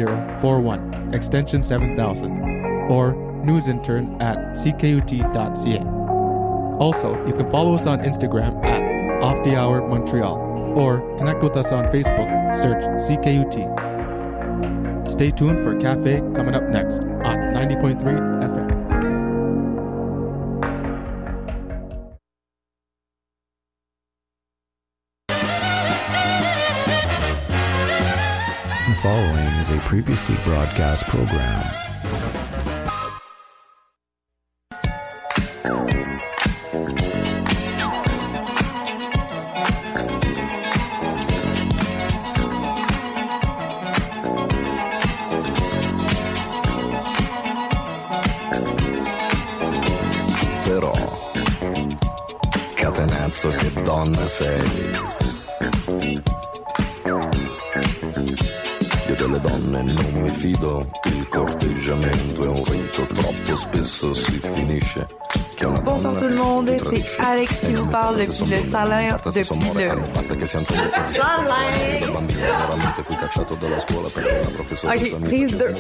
3041, extension 7000, or newsintern@ckut.ca. Also, you can follow us on Instagram at Off the Hour Montreal, or connect with us on Facebook, search CKUT. Stay tuned for Cafe coming up next on 90.3 FM. The following is a previously broadcast program. Però, catenazzo che donna sei. Io delle donne non mi fido, il corteggiamento è un rito, troppo spesso si finisce. Bonsoir tout le monde, c'est Alex qui vous parle depuis le salon, depuis le... Ok, prise 2.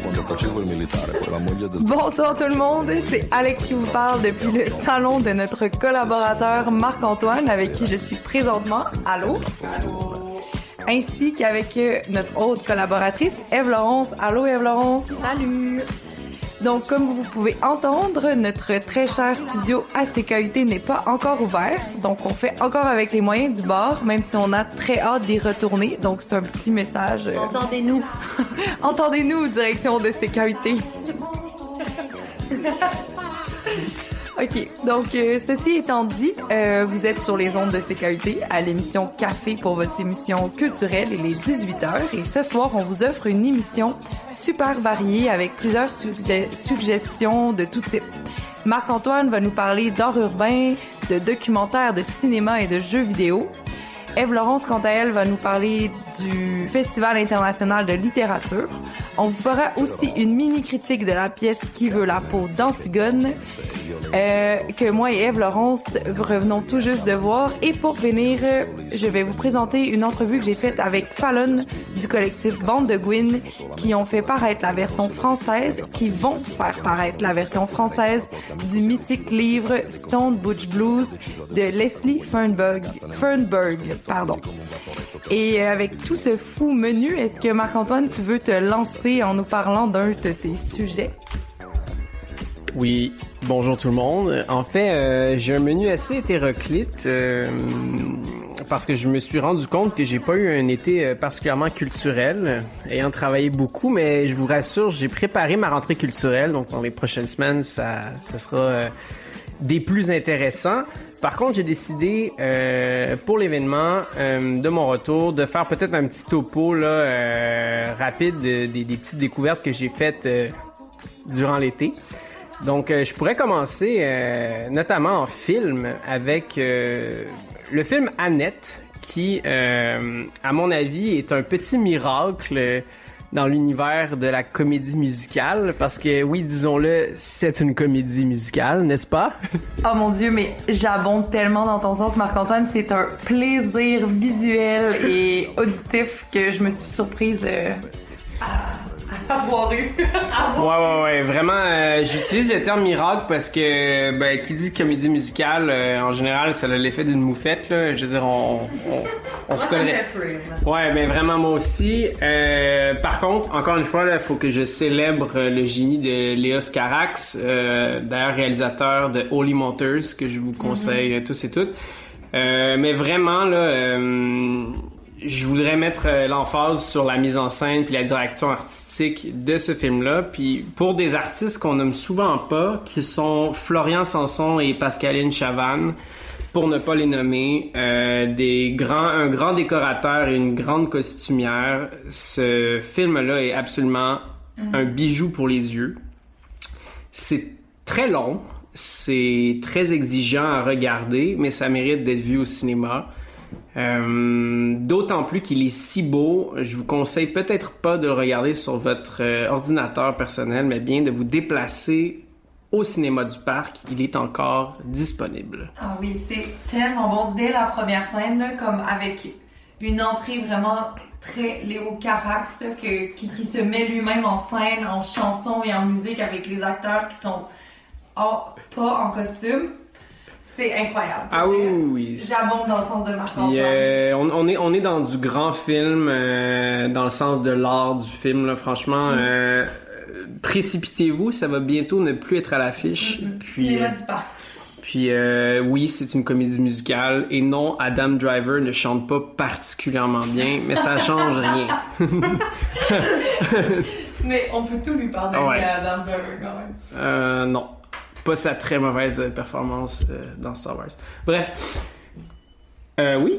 Bonsoir tout le monde, c'est Alex qui vous parle depuis le salon de notre collaborateur Marc-Antoine, avec qui je suis présentement. Allô? Ainsi qu'avec notre autre collaboratrice, Ève-Laurence. Allô, Ève-Laurence? Salut! Donc, comme vous pouvez entendre, notre très cher studio à CKUT n'est pas encore ouvert. Donc, on fait encore avec les moyens du bord, même si on a très hâte d'y retourner. Donc, c'est un petit message. Entendez-nous. Entendez-nous, direction de CKUT. OK. Donc, ceci étant dit, vous êtes sur les ondes de CKUT à l'émission Café pour votre émission culturelle. Il est 18h et ce soir, on vous offre une émission super variée avec plusieurs suggestions de tout type. Marc-Antoine va nous parler d'art urbain, de documentaires, de cinéma et de jeux vidéo. Ève-Laurence, quant à elle, va nous parler du Festival international de littérature. On vous fera aussi une mini-critique de la pièce Qui veut la peau d'Antigone, que moi et Ève-Laurence revenons tout juste de voir. Et pour finir, je vais vous présenter une entrevue que j'ai faite avec Fallon du collectif Bande de Gouine, qui ont fait paraître la version française, qui vont faire paraître la version française du mythique livre Stone Butch Blues de Leslie Fernberg. Et avec tout ce fou menu, est-ce que Marc-Antoine, tu veux te lancer en nous parlant d'un de tes sujets? Oui, bonjour tout le monde. En fait, j'ai un menu assez hétéroclite parce que je me suis rendu compte que j'ai pas eu un été particulièrement culturel, ayant travaillé beaucoup, mais je vous rassure, j'ai préparé ma rentrée culturelle, donc dans les prochaines semaines, ça sera des plus intéressants. Par contre, j'ai décidé pour l'événement de mon retour de faire peut-être un petit topo là, rapide des petites découvertes que j'ai faites durant l'été. Donc, je pourrais commencer notamment en film avec le film Annette qui, à mon avis, est un petit miracle dans l'univers de la comédie musicale, parce que oui, disons-le, c'est une comédie musicale, n'est-ce pas? Oh mon Dieu, mais j'abonde tellement dans ton sens, Marc-Antoine. C'est un plaisir visuel et auditif que je me suis surprise à avoir eu. Ouais. Vraiment, j'utilise le terme miracle parce que, qui dit comédie musicale, en général, ça a l'effet d'une moufette, là. Je veux dire, on se collerait. Ouais, mais vraiment, moi aussi. Par contre, encore une fois, il faut que je célèbre le génie de Léos Carax, d'ailleurs réalisateur de Holy Motors, que je vous conseille tous et toutes. Mais vraiment, là, je voudrais mettre l'emphase sur la mise en scène puis la direction artistique de ce film-là. Puis pour des artistes qu'on nomme souvent pas, qui sont Florian Sanson et Pascaline Chavannes, pour ne pas les nommer, un grand décorateur et une grande costumière. Ce film-là est absolument un bijou pour les yeux. C'est très long, c'est très exigeant à regarder, mais ça mérite d'être vu au cinéma. D'autant plus qu'il est si beau, je vous conseille peut-être pas de le regarder sur votre ordinateur personnel, mais bien de vous déplacer au cinéma du parc. Il est encore disponible. Ah oui, c'est tellement bon. Dès la première scène, là, comme avec une entrée vraiment très Léo Carax, là, qui se met lui-même en scène, en chanson et en musique avec les acteurs qui sont pas en costume. C'est incroyable. Ah oui. J'abonde dans le sens de Marc-Antoine. On est dans du grand film, dans le sens de l'art du film, là, franchement. Précipitez-vous, ça va bientôt ne plus être à l'affiche. Puis, Cinéma du Parc. Puis oui, c'est une comédie musicale. Et non, Adam Driver ne chante pas particulièrement bien, mais ça change rien. Mais on peut tout lui pardonner à Adam Driver quand même. Non. Pas sa très mauvaise performance dans Star Wars. Bref. Oui.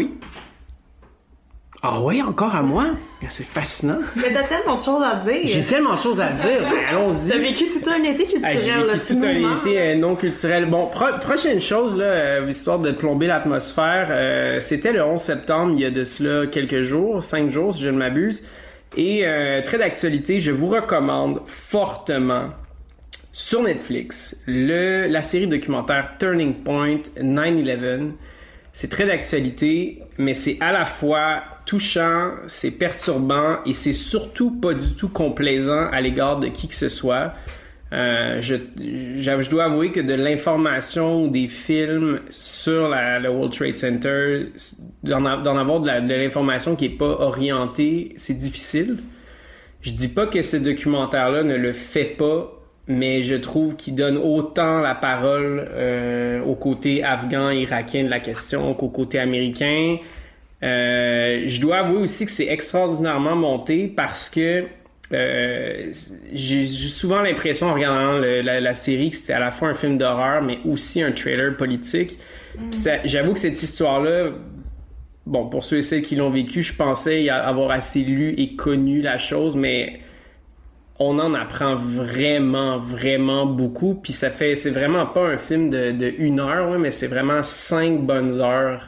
Ah oui, encore à moi? C'est fascinant. Mais t'as tellement de choses à dire. J'ai tellement de choses à dire. Allons-y. T'as vécu tout un été culturel. J'ai vécu tout un été non culturel. Bon, prochaine chose, là, histoire de plomber l'atmosphère. C'était le 11 septembre, il y a de cela quelques jours, 5 jours si je ne m'abuse. Et très d'actualité, je vous recommande fortement sur Netflix la série documentaire Turning Point 9/11. C'est très d'actualité, mais c'est à la fois touchant, c'est perturbant et c'est surtout pas du tout complaisant à l'égard de qui que ce soit. Je dois avouer que de l'information ou des films sur le World Trade Center, d'en avoir de l'information qui est pas orientée, c'est difficile. Je dis pas que ce documentaire-là ne le fait pas, mais je trouve qu'il donne autant la parole au côté afghan et irakien de la question qu'au côté américain. Je dois avouer aussi que c'est extraordinairement monté parce que j'ai souvent l'impression en regardant la série que c'était à la fois un film d'horreur mais aussi un trailer politique. J'avoue que cette histoire-là, bon, pour ceux et celles qui l'ont vécu, je pensais avoir assez lu et connu la chose, mais on en apprend vraiment, vraiment beaucoup. Puis c'est vraiment pas un film de 1 heure, mais c'est vraiment 5 bonnes heures.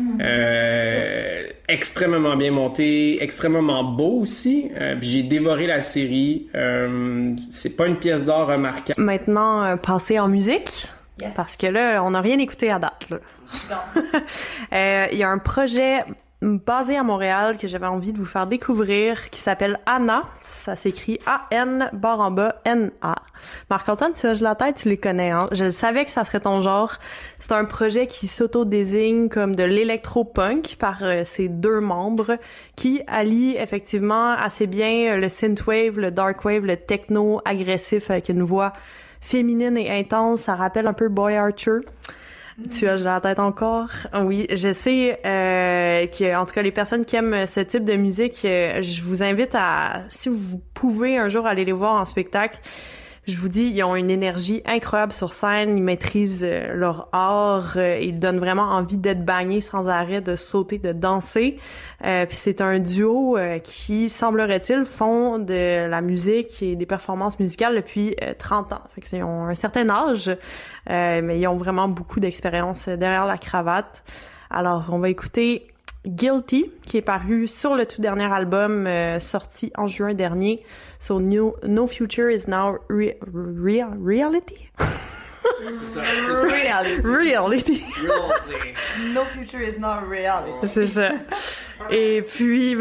Extrêmement bien monté, extrêmement beau aussi. J'ai dévoré la série. C'est pas une pièce d'art remarquable. Maintenant, passer en musique. Yes. Parce que là, on n'a rien écouté à date. Il y a un projet basé à Montréal que j'avais envie de vous faire découvrir qui s'appelle Anna. Ça s'écrit A-N-N-A. Marc-Antoine, tu hoches la tête, tu les connais, hein? Je savais que ça serait ton genre. C'est un projet qui s'auto-désigne comme de l'électro-punk par ses 2 membres qui allient effectivement assez bien le synthwave, le darkwave, le techno agressif avec une voix féminine et intense. Ça rappelle un peu Boy Archer. Tu hoches la tête encore? Oui, je sais que, en tout cas, les personnes qui aiment ce type de musique, je vous invite à, si vous pouvez un jour aller les voir en spectacle, je vous dis, ils ont une énergie incroyable sur scène, ils maîtrisent leur art, ils donnent vraiment envie d'être bagnés sans arrêt, de sauter, de danser. Puis c'est un duo qui, semblerait-il, font de la musique et des performances musicales depuis 30 ans. Fait qu'ils ont un certain âge, mais ils ont vraiment beaucoup d'expérience derrière la cravate. Alors, on va écouter Guilty, qui est paru sur le tout dernier album sorti en juin dernier sur No Future Is Now Reality? C'est ça. Reality. No Future Is Not Reality. C'est ça. Et puis,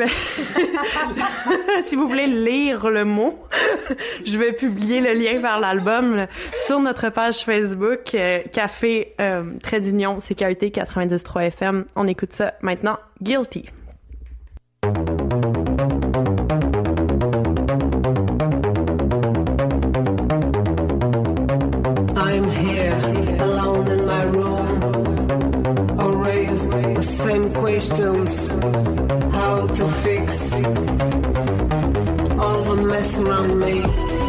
si vous voulez lire le mot, je vais publier le lien vers l'album sur notre page Facebook, Café Trait d'Union, CKUT 93.3 FM. On écoute ça maintenant. Guilty. I'm here, alone in my room. I'll raise the same questions. How to fix all the mess around me.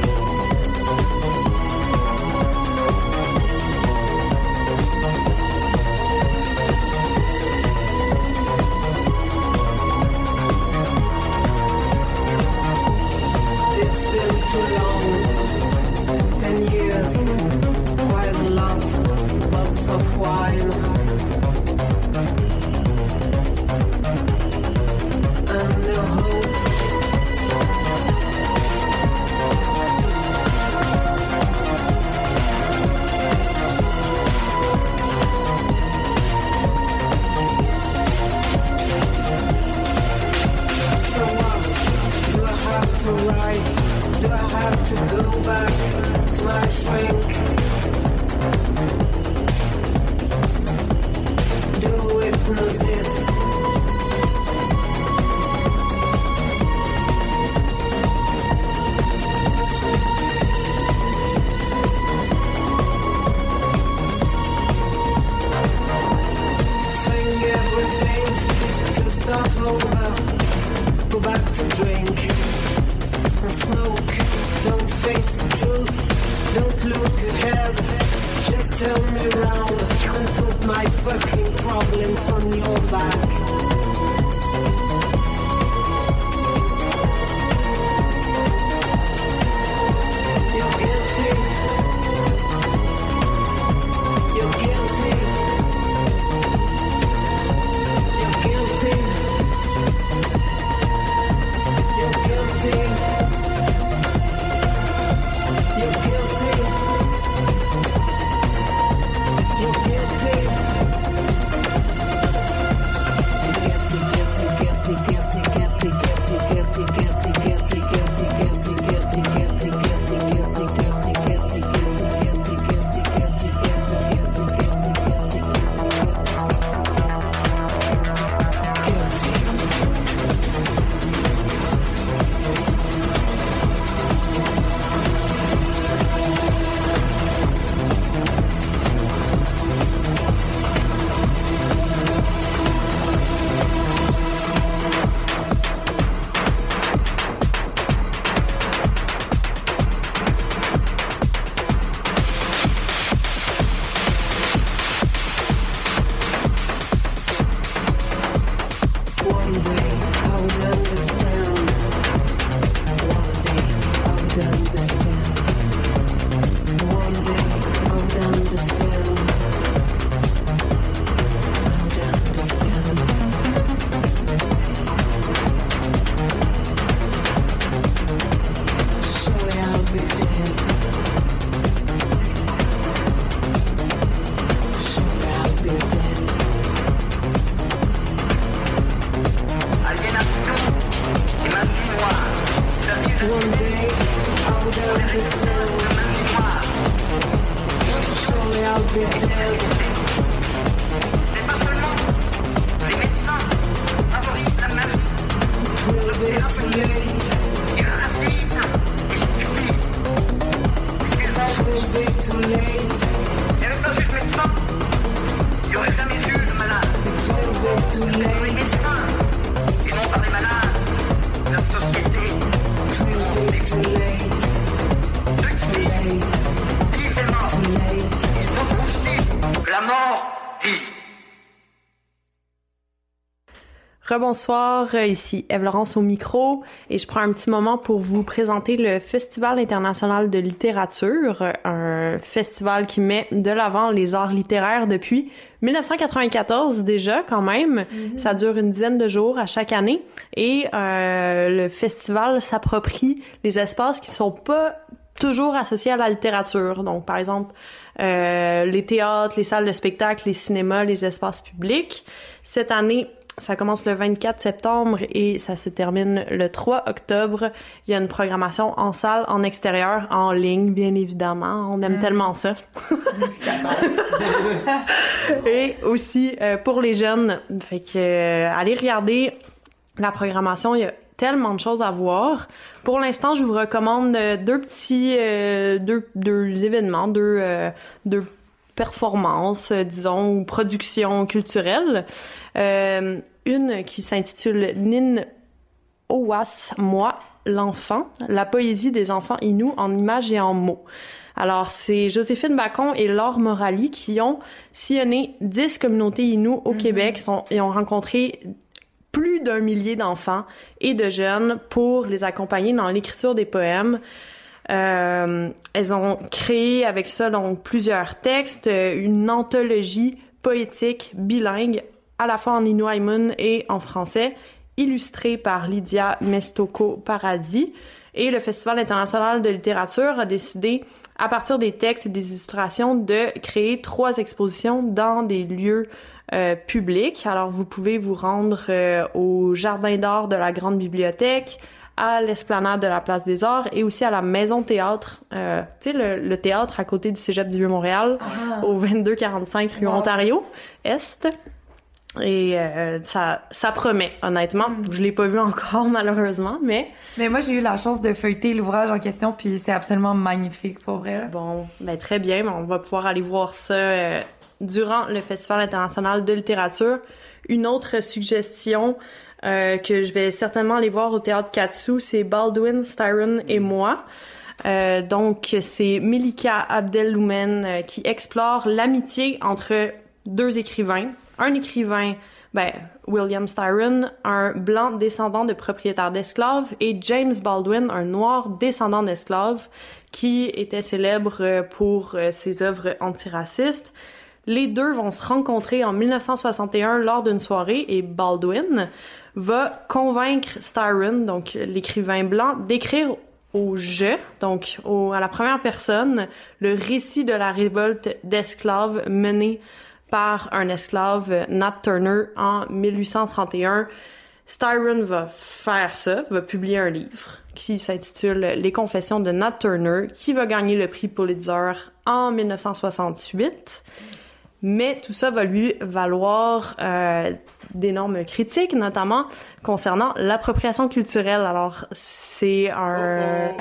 It's been too long, 10 years. Quite a lot, bottles of wine, and no hope. right? Do I have to go back to my shrink? Do hypnosis. Swing everything to start over. Go back to drink and smoke. Don't face the truth. Don't look ahead. Just turn me around and put my fucking problems on your back. You're guilty. You're guilty. You're guilty. You're guilty. You're guilty. You're guilty. One day I would understand. One day I would understand. One day I would understand. I would understand. Surely I'll be dead. Surely I'll be dead. One day I would understand. Surely I'll be dead. It will be too late. It will be too late. It will be too late. Too late, too late, too late, too late. La mort dit. Rebonsoir, ici Ève Laurence au micro et je prends un petit moment pour vous présenter le Festival international de littérature, un festival qui met de l'avant les arts littéraires depuis 1994 déjà quand même. Ça dure une dizaine de jours à chaque année et le festival s'approprie les espaces qui sont pas toujours associés à la littérature. Donc par exemple les théâtres, les salles de spectacle, les cinémas, les espaces publics. Cette année, ça commence le 24 septembre et ça se termine le 3 octobre. Il y a une programmation en salle, en extérieur, en ligne, bien évidemment. On aime tellement ça. Et aussi pour les jeunes. Fait que allez regarder la programmation. Il y a tellement de choses à voir. Pour l'instant, je vous recommande deux événements, deux performances, disons, ou productions culturelles. Une qui s'intitule Nin Owas Moi, l'enfant, la poésie des enfants Innu en images et en mots. Alors, c'est Joséphine Bacon et Laure Morali qui ont sillonné 10 communautés Innu au Québec. Ils ont rencontré plus d'1 millier d'enfants et de jeunes pour les accompagner dans l'écriture des poèmes. Elles ont créé avec ça donc plusieurs textes, une anthologie poétique bilingue à la fois en Inuaimun et en français, illustrée par Lydia Mestoko-Paradis. Et le Festival international de littérature a décidé, à partir des textes et des illustrations, de créer 3 expositions dans des lieux publics. Alors, vous pouvez vous rendre au Jardin d'art de la Grande Bibliothèque, à l'esplanade de la Place des Arts et aussi à la Maison Théâtre, tu sais, le théâtre à côté du Cégep du Vieux-Montréal, au 2245 rue Ontario Est. Et ça promet, honnêtement. Je l'ai pas vu encore, malheureusement, mais... Mais moi, j'ai eu la chance de feuilleter l'ouvrage en question, puis c'est absolument magnifique, pour vrai. Là. Bon, ben très bien. On va pouvoir aller voir ça durant le Festival international de littérature. Une autre suggestion que je vais certainement aller voir au Théâtre Katsu, c'est Baldwin, Styron et moi. Donc, c'est Melika Abdeloumen qui explore l'amitié entre deux écrivains. Un écrivain, William Styron, un blanc descendant de propriétaires d'esclaves, et James Baldwin, un noir descendant d'esclaves, qui était célèbre pour ses œuvres antiracistes. Les deux vont se rencontrer en 1961 lors d'une soirée, et Baldwin va convaincre Styron, donc l'écrivain blanc, d'écrire au je, donc à la première personne, le récit de la révolte d'esclaves menée par un esclave, Nat Turner, en 1831. Styron va faire ça, va publier un livre qui s'intitule « Les confessions de Nat Turner », qui va gagner le prix Pulitzer en 1968. Mais tout ça va lui valoir d'énormes critiques, notamment concernant l'appropriation culturelle. Alors, c'est un...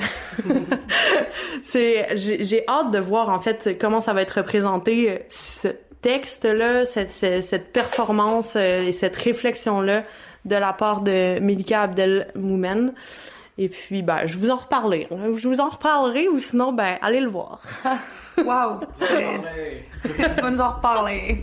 J'ai hâte de voir, en fait, comment ça va être représenté, ce texte-là, cette performance et cette réflexion-là de la part de Melika Abdeloumen. Et puis, je vous en reparlerai. Je vous en reparlerai, ou sinon, allez le voir. Wow! Tu vas nous en reparler.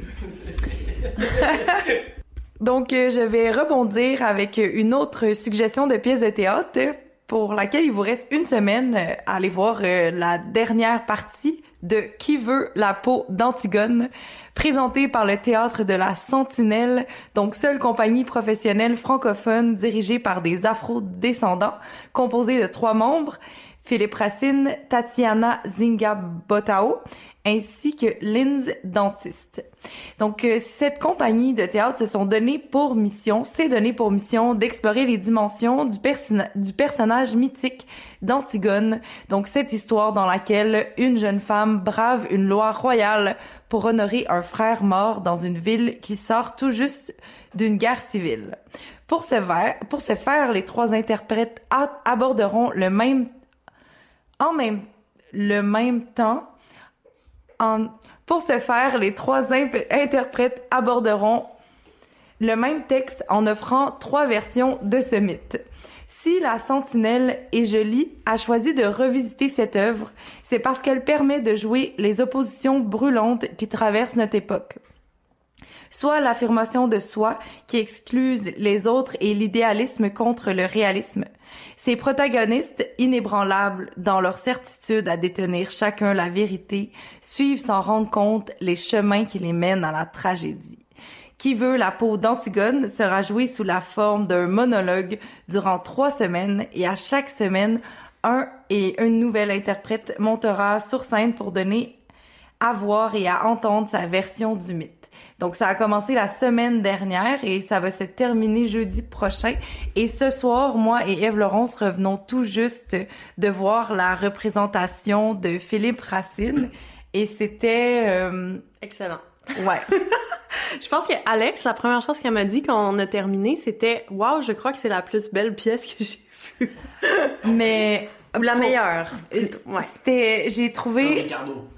Donc, je vais rebondir avec une autre suggestion de pièce de théâtre pour laquelle il vous reste une semaine à aller voir la dernière partie de Qui veut la peau d'Antigone, présentée par le Théâtre de la Sentinelle, donc seule compagnie professionnelle francophone dirigée par des afro-descendants, composée de 3 membres, Philippe Racine, Tatiana Zinga-Botao, ainsi que Linz Dentiste. Donc, cette compagnie de théâtre s'est donné pour mission d'explorer les dimensions du personnage mythique d'Antigone. Donc, cette histoire dans laquelle une jeune femme brave une loi royale pour honorer un frère mort dans une ville qui sort tout juste d'une guerre civile. Pour ce faire, les 3 interprètes aborderont Pour ce faire, les 3 interprètes aborderont le même texte en offrant 3 versions de ce mythe. Si La Sentinelle est jolie a choisi de revisiter cette œuvre, c'est parce qu'elle permet de jouer les oppositions brûlantes qui traversent notre époque. Soit l'affirmation de soi qui excluse les autres et l'idéalisme contre le réalisme. Ces protagonistes, inébranlables dans leur certitude à détenir chacun la vérité, suivent sans rendre compte les chemins qui les mènent à la tragédie. Qui veut la peau d'Antigone sera joué sous la forme d'un monologue durant 3 semaines et à chaque semaine, une nouvelle interprète montera sur scène pour donner à voir et à entendre sa version du mythe. Donc, ça a commencé la semaine dernière et ça va se terminer jeudi prochain. Et ce soir, moi et Ève Laurence revenons tout juste de voir la représentation de Philippe Racine. Et c'était... Excellent. Ouais. Je pense que Alex, la première chose qu'elle m'a dit quand on a terminé, c'était « Wow, je crois que c'est la plus belle pièce que j'ai vue. » Mais... Ou la meilleure. Ouais. J'ai trouvé...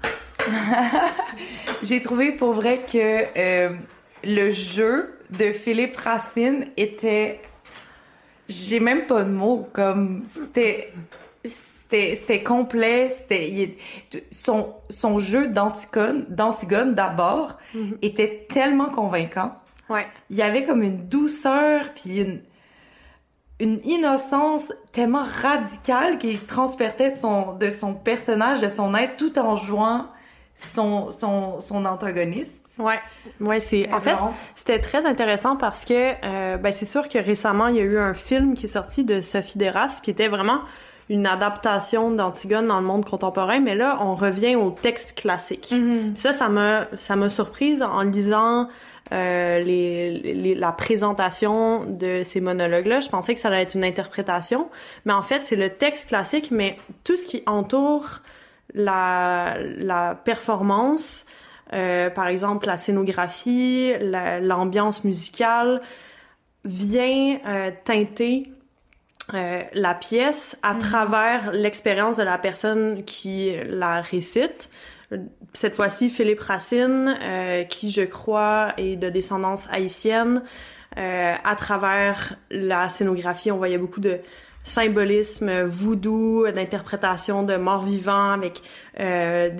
J'ai trouvé pour vrai que le jeu de Philippe Racine était... J'ai même pas de mots, comme... C'était complet, son jeu d'Antigone d'abord était tellement convaincant. Ouais. Il y avait comme une douceur puis une innocence tellement radicale qui transportait de son personnage, de son être, tout en jouant son antagoniste. Ouais, en fait, c'était très intéressant parce que c'est sûr que récemment, il y a eu un film qui est sorti de Sophie Deras qui était vraiment une adaptation d'Antigone dans le monde contemporain, mais là, on revient au texte classique. Mm-hmm. Ça m'a surprise en lisant la présentation de ces monologues-là. Je pensais que ça allait être une interprétation, mais en fait, c'est le texte classique, mais tout ce qui entoure la performance, par exemple la scénographie, l'ambiance musicale, vient teinter la pièce à travers l'expérience de la personne qui la récite. Cette fois-ci, Philippe Racine, qui, je crois, est de descendance haïtienne. À travers la scénographie, on voyait beaucoup de symbolisme voodoo, d'interprétation de morts-vivants avec le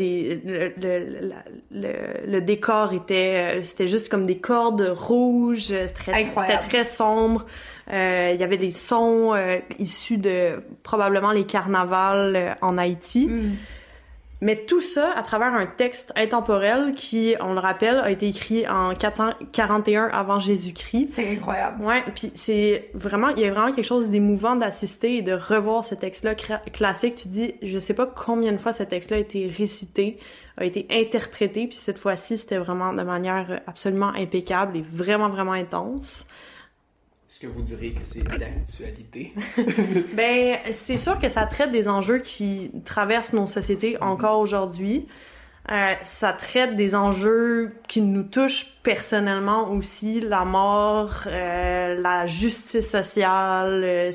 décor c'était juste comme des cordes rouges, c'était très sombre. Il y avait des sons issus de probablement les carnavals en Haïti. Mais tout ça à travers un texte intemporel qui, on le rappelle, a été écrit en 441 avant Jésus-Christ. C'est incroyable. Ouais, puis il y a vraiment quelque chose d'émouvant d'assister et de revoir ce texte-là classique. Tu dis, je sais pas combien de fois ce texte-là a été récité, a été interprété, puis cette fois-ci, c'était vraiment de manière absolument impeccable et vraiment, vraiment intense. Est-ce que vous direz que c'est d'actualité? Ben, c'est sûr que ça traite des enjeux qui traversent nos sociétés encore aujourd'hui. Ça traite des enjeux qui nous touchent personnellement aussi, la mort, la justice sociale.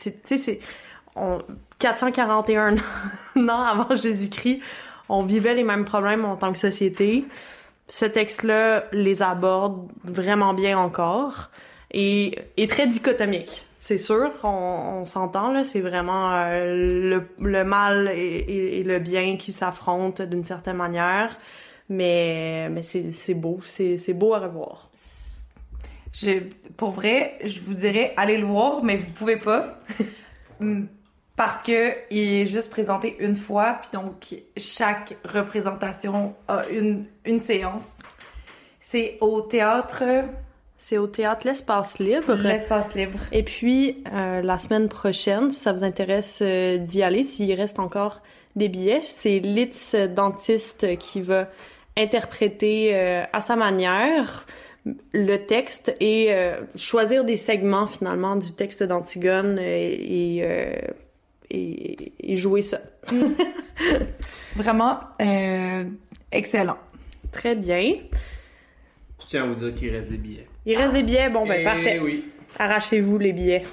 441 ans avant Jésus-Christ, on vivait les mêmes problèmes en tant que société. Ce texte-là les aborde vraiment bien encore. Et très dichotomique, c'est sûr, on s'entend, là, c'est vraiment le mal et le bien qui s'affrontent d'une certaine manière, mais c'est beau, c'est beau à revoir. Pour vrai, je vous dirais, allez le voir, mais vous pouvez pas, parce que il est juste présenté une fois, puis donc chaque représentation a une séance. C'est au théâtre... C'est au théâtre L'Espace Libre. L'Espace Libre. Et puis, la semaine prochaine, si ça vous intéresse d'y aller, s'il reste encore des billets, c'est Litz Dentiste qui va interpréter à sa manière le texte et choisir des segments, finalement, du texte d'Antigone et jouer ça. Vraiment excellent. Très bien. Je tiens à vous dire qu'il reste des billets. Il reste des billets? Bon, ben parfait. Oui. Arrachez-vous les billets.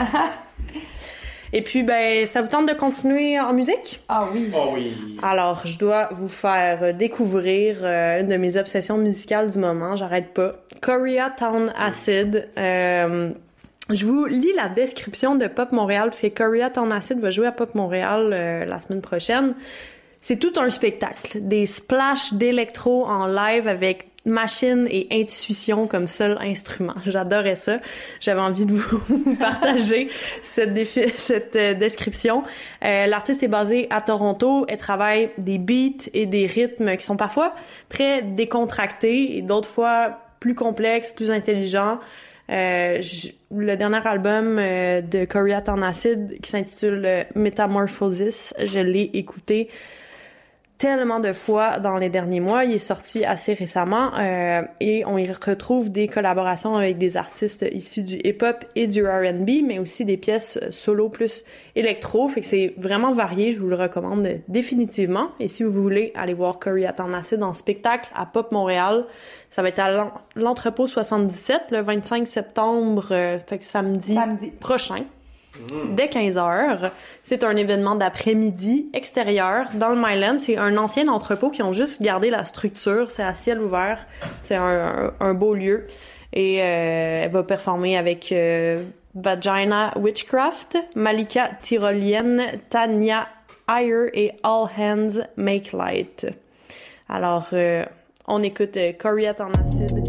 Et puis, ben, ça vous tente de continuer en musique? Ah oui. Oh oui. Alors, je dois vous faire découvrir une de mes obsessions musicales du moment. J'arrête pas. Koreatown Acid. Je vous lis la description de Pop Montréal, parce que Koreatown Acid va jouer à Pop Montréal la semaine prochaine. C'est tout un spectacle. Des splashs d'électro en live avec machine et intuition comme seul instrument. J'adorais ça. J'avais envie de vous partager cette description. L'artiste est basée à Toronto. Elle travaille des beats et des rythmes qui sont parfois très décontractés et d'autres fois plus complexes, plus intelligents. Le dernier album de Koreatown Acid qui s'intitule Metamorphosis, je l'ai écouté tellement de fois dans les derniers mois. Il est sorti assez récemment et on y retrouve des collaborations avec des artistes issus du hip-hop et du R&B, mais aussi des pièces solo plus électro. Fait que c'est vraiment varié. Je vous le recommande définitivement. Et si vous voulez aller voir Koreatown Acid en spectacle à Pop Montréal, ça va être à l'Entrepôt 77 le 25 septembre, fait que samedi prochain. Dès 15h. C'est un événement d'après-midi extérieur dans le Myland. C'est un ancien entrepôt qui ont juste gardé la structure. C'est à ciel ouvert. C'est un beau lieu. Et elle va performer avec Vagina Witchcraft, Malika Tyrolienne, Tanya Ayer et All Hands Make Light. Alors, on écoute Koreatown Acid.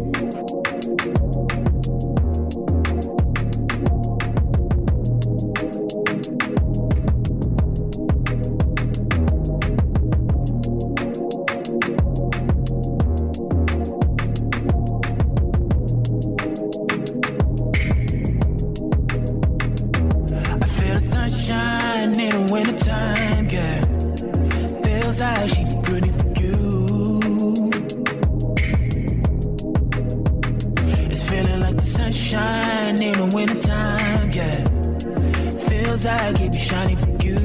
Feels like it be shining for you.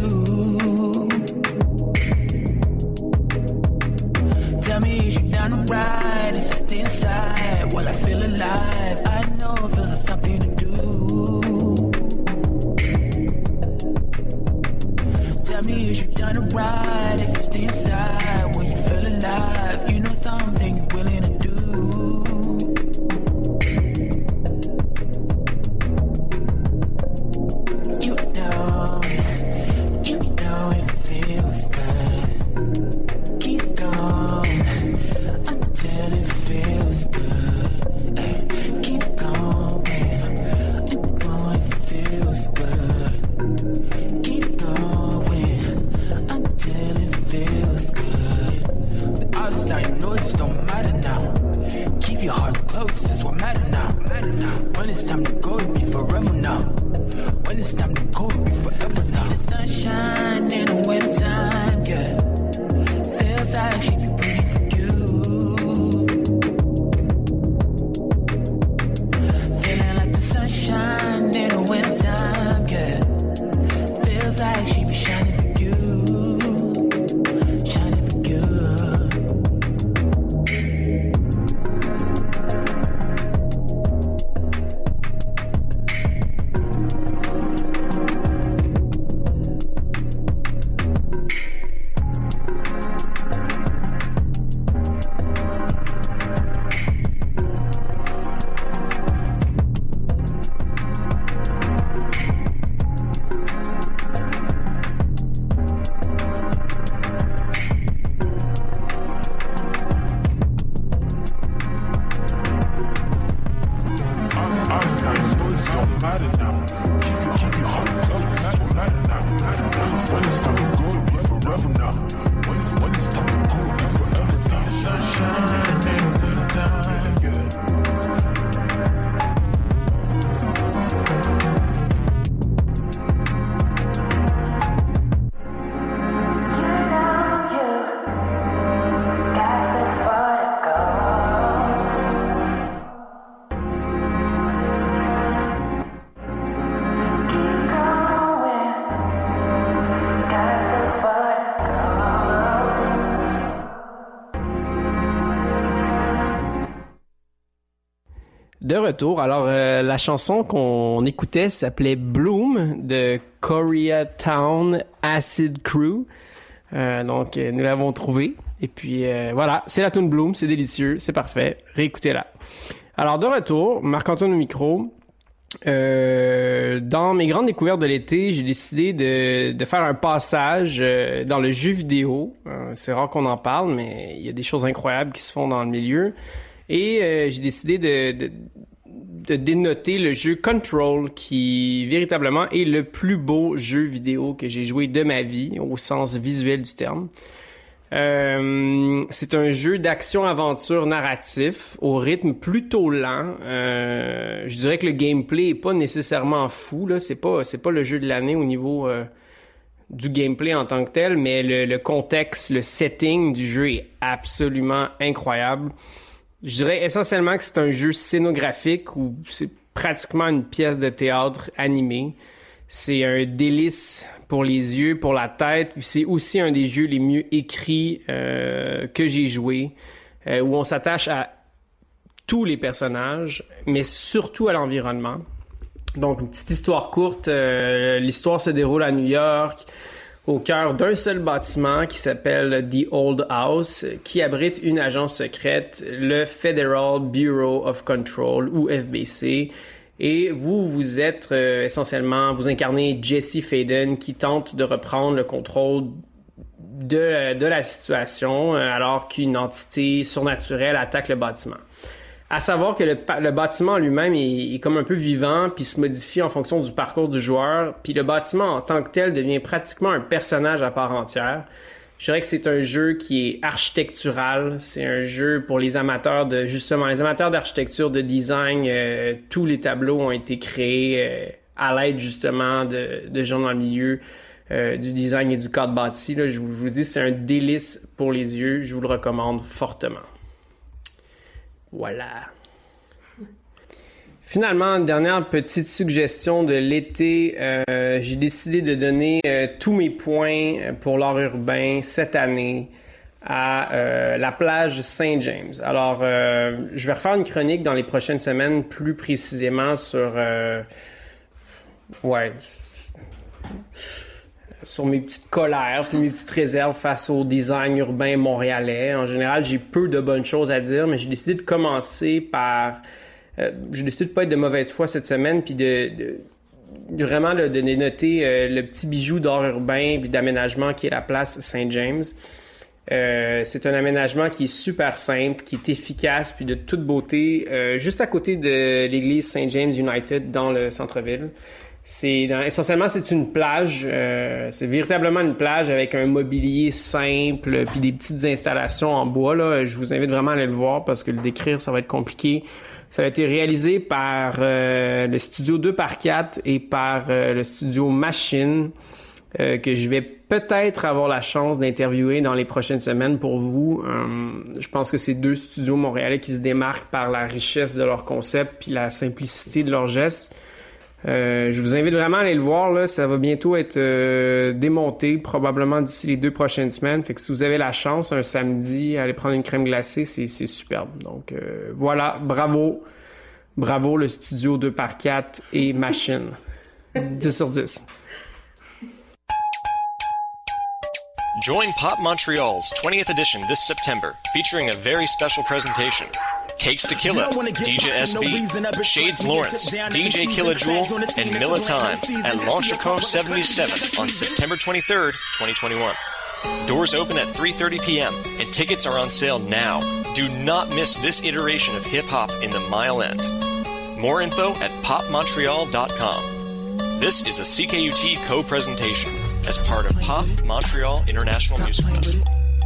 Tell me, is you down to ride? If I stay inside, while I feel alive, I know it feels like something to do. Tell me, is you down to ride? If I stay inside, will you feel alive? You know something you're willing to do. You know it feels good. Keep going until it feels good. Ay, keep going until it feels good. Keep going until it feels good. The outside noise don't matter now. Keep your heart close, is what matter now. When it's time to go, it'll be forever now. When it's time to go, it'll be forever now. See the sunshine in the wintertime, yeah. Feels like she be pretty for you. Feeling like the sunshine in the wintertime, yeah. Feels like she be shining for you. Shining for you. De retour, alors la chanson qu'on écoutait s'appelait Bloom de Koreatown Acid Crew. Donc nous l'avons trouvée. Et puis voilà, c'est la tune Bloom, c'est délicieux, c'est parfait. Réécoutez-la. Alors de retour, Marc-Antoine au micro. Dans mes grandes découvertes de l'été, j'ai décidé de faire un passage dans le jeu vidéo. C'est rare qu'on en parle, mais il y a des choses incroyables qui se font dans le milieu. Et j'ai décidé de dénoter le jeu Control, qui véritablement est le plus beau jeu vidéo que j'ai joué de ma vie, au sens visuel du terme. C'est un jeu d'action-aventure narratif au rythme plutôt lent. Je dirais que le gameplay est pas nécessairement fou, là. C'est pas le jeu de l'année au niveau du gameplay en tant que tel, mais le contexte, le setting du jeu est absolument incroyable. Je dirais essentiellement que c'est un jeu scénographique où c'est pratiquement une pièce de théâtre animée. C'est un délice pour les yeux, pour la tête. C'est aussi un des jeux les mieux écrits que j'ai joué, où on s'attache à tous les personnages, mais surtout à l'environnement. Donc, une petite histoire courte. L'histoire se déroule à New York, au cœur d'un seul bâtiment qui s'appelle The Old House, qui abrite une agence secrète, le Federal Bureau of Control, ou FBC. Et vous êtes essentiellement, vous incarnez Jesse Faden, qui tente de reprendre le contrôle de la situation alors qu'une entité surnaturelle attaque le bâtiment. À savoir que le bâtiment lui-même est comme un peu vivant, puis se modifie en fonction du parcours du joueur, puis le bâtiment en tant que tel devient pratiquement un personnage à part entière. Je dirais que c'est un jeu qui est architectural, c'est un jeu pour les amateurs les amateurs d'architecture, de design. Tous les tableaux ont été créés à l'aide justement de gens dans le milieu du design et du cadre bâti. Là, je vous dis, c'est un délice pour les yeux, je vous le recommande fortement. Voilà. Finalement, dernière petite suggestion de l'été, j'ai décidé de donner tous mes points pour l'art urbain cette année à la plage Saint-James. Alors, je vais refaire une chronique dans les prochaines semaines, plus précisément sur mes petites colères puis mes petites réserves face au design urbain montréalais. En général, j'ai peu de bonnes choses à dire, mais j'ai décidé de commencer par... j'ai décidé de ne pas être de mauvaise foi cette semaine puis de vraiment de noter le petit bijou d'art urbain puis d'aménagement qui est la place Saint-James. C'est un aménagement qui est super simple, qui est efficace puis de toute beauté, juste à côté de l'église St. James United dans le centre-ville. Essentiellement, c'est une plage. C'est véritablement une plage avec un mobilier simple puis des petites installations en bois. Là. Je vous invite vraiment à aller le voir parce que le décrire, ça va être compliqué. Ça a été réalisé par le studio 2x4 et par le studio Machine, que je vais peut-être avoir la chance d'interviewer dans les prochaines semaines pour vous. Je pense que c'est 2 studios montréalais qui se démarquent par la richesse de leur concept puis la simplicité de leurs gestes. Je vous invite vraiment à aller le voir. Là. Ça va bientôt être démonté, probablement d'ici les 2 prochaines semaines. Fait que si vous avez la chance, un samedi, aller prendre une crème glacée, c'est superbe. Donc voilà, bravo. Bravo le studio 2x4 et Machine. 10 sur 10. Join Pop Montreal's 20th edition this September, featuring a very special presentation. Cakes Tequila, DJ SB, Shades Lawrence, DJ Killajoule, and Milla Time at L'Enchapeau 77 on September 23rd, 2021. Doors open at 3:30 p.m. and tickets are on sale now. Do not miss this iteration of hip-hop in the Mile End. More info at popmontreal.com. This is a CKUT co-presentation as part of Pop Montreal International Music Festival.